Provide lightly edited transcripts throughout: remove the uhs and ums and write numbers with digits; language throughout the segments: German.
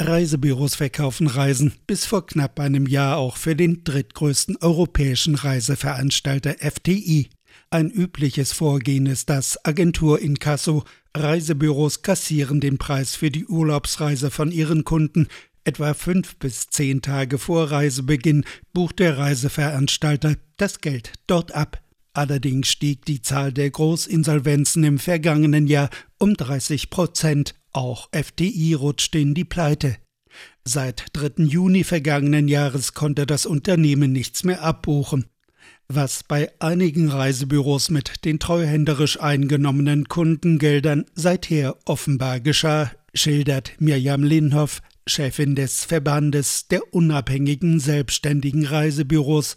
Reisebüros verkaufen Reisen, bis vor knapp einem Jahr auch für den drittgrößten europäischen Reiseveranstalter FTI. Ein übliches Vorgehen ist das Agentur-Inkasso. Reisebüros kassieren den Preis für die Urlaubsreise von ihren Kunden. Etwa 5 bis 10 Tage vor Reisebeginn bucht der Reiseveranstalter das Geld dort ab. Allerdings stieg die Zahl der Großinsolvenzen im vergangenen Jahr um 30%. Auch FTI rutschte in die Pleite. Seit 3. Juni vergangenen Jahres konnte das Unternehmen nichts mehr abbuchen. Was bei einigen Reisebüros mit den treuhänderisch eingenommenen Kundengeldern seither offenbar geschah, schildert Mirjam Linhoff, Chefin des Verbandes der unabhängigen selbstständigen Reisebüros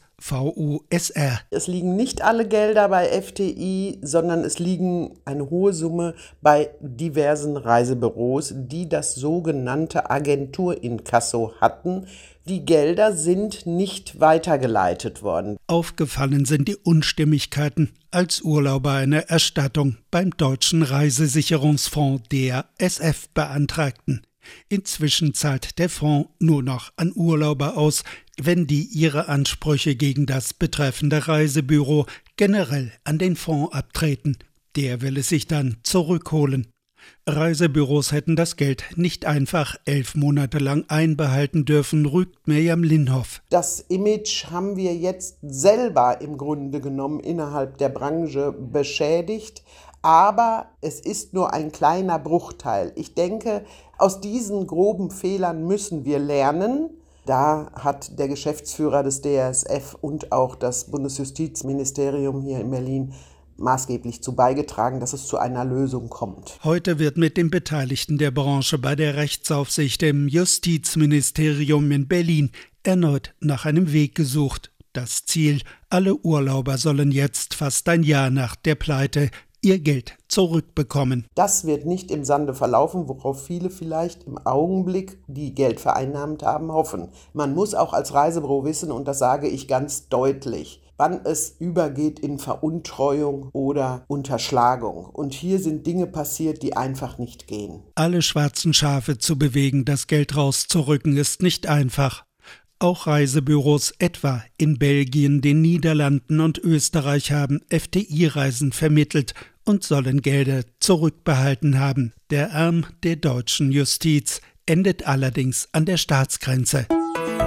VUSR. Es liegen nicht alle Gelder bei FTI, sondern es liegen eine hohe Summe bei diversen Reisebüros, die das sogenannte Agentur-Inkasso hatten. Die Gelder sind nicht weitergeleitet worden. Aufgefallen sind die Unstimmigkeiten, als Urlauber eine Erstattung beim Deutschen Reisesicherungsfonds DRSF beantragten. Inzwischen zahlt der Fonds nur noch an Urlauber aus, wenn die ihre Ansprüche gegen das betreffende Reisebüro generell an den Fonds abtreten. Der will es sich dann zurückholen. Reisebüros hätten das Geld nicht einfach 11 Monate lang einbehalten dürfen, rügt Mirjam Linhoff. Das Image haben wir jetzt selber im Grunde genommen innerhalb der Branche beschädigt. Aber es ist nur ein kleiner Bruchteil. Ich denke, aus diesen groben Fehlern müssen wir lernen. Da hat der Geschäftsführer des DRSF und auch das Bundesjustizministerium hier in Berlin maßgeblich zu beigetragen, dass es zu einer Lösung kommt. Heute wird mit den Beteiligten der Branche bei der Rechtsaufsicht im Justizministerium in Berlin erneut nach einem Weg gesucht. Das Ziel: alle Urlauber sollen jetzt fast ein Jahr nach der Pleite ihr Geld zurückbekommen. Das wird nicht im Sande verlaufen, worauf viele vielleicht im Augenblick, die Geld vereinnahmt haben, hoffen. Man muss auch als Reisebüro wissen, und das sage ich ganz deutlich, wann es übergeht in Veruntreuung oder Unterschlagung. Und hier sind Dinge passiert, die einfach nicht gehen. Alle schwarzen Schafe zu bewegen, das Geld rauszurücken, ist nicht einfach. Auch Reisebüros etwa in Belgien, den Niederlanden und Österreich haben FTI-Reisen vermittelt und sollen Gelder zurückbehalten haben. Der Arm der deutschen Justiz endet allerdings an der Staatsgrenze.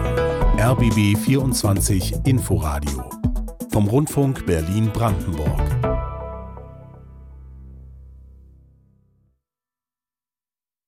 RBB 24 Inforadio vom Rundfunk Berlin-Brandenburg.